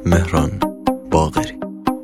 مهران باقری.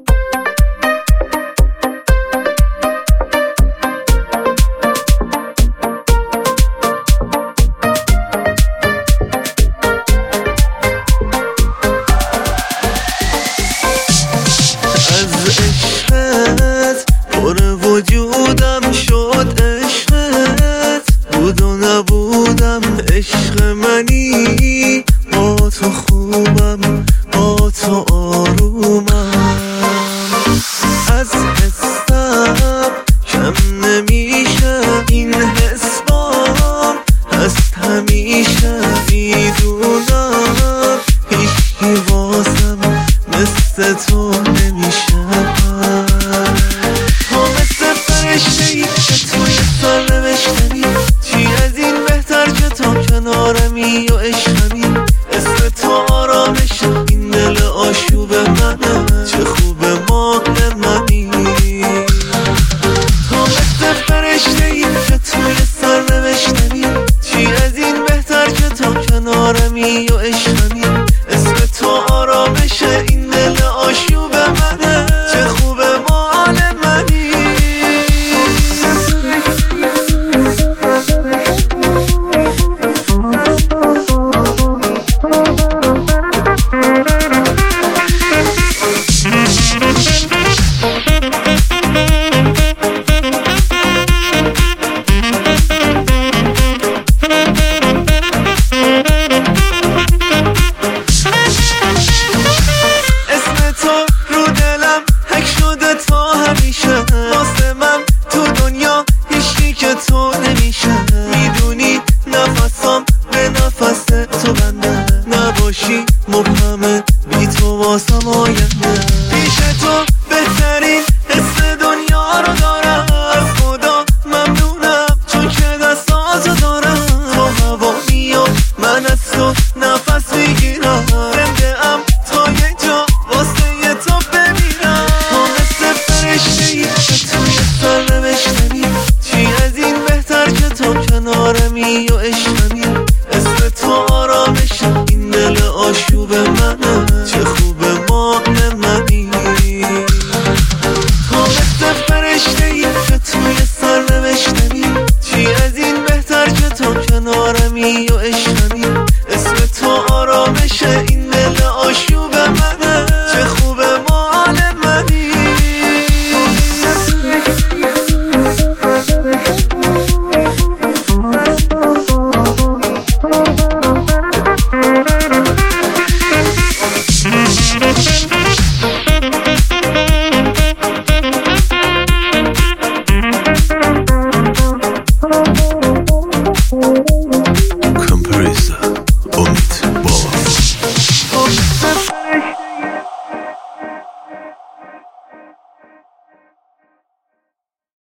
وجودم شد عشقت، بود و نبودم عشق منی، با تو خوبم با تو آرومم، از حسم کم نمیشه این حس بام، هست همیشه میدونم هیچی واسم مثل تو نمیشه. چی از این بهتر که تو کنارمی و عشقمی، اسم تو آرامشه این دل آشوب منه، چه خوب مال منی. تو مثل فرشته ای که توی سر نوشتنی، چی از این بهتر که تو کنارمی و عشقمی، اسم تو آرامشه این دل آشوب منه، چه خوب مال منی. تو نمیشه میدونی نفسم به نفس تو بنده، نباشی مبهمه بی تو واسم آینده.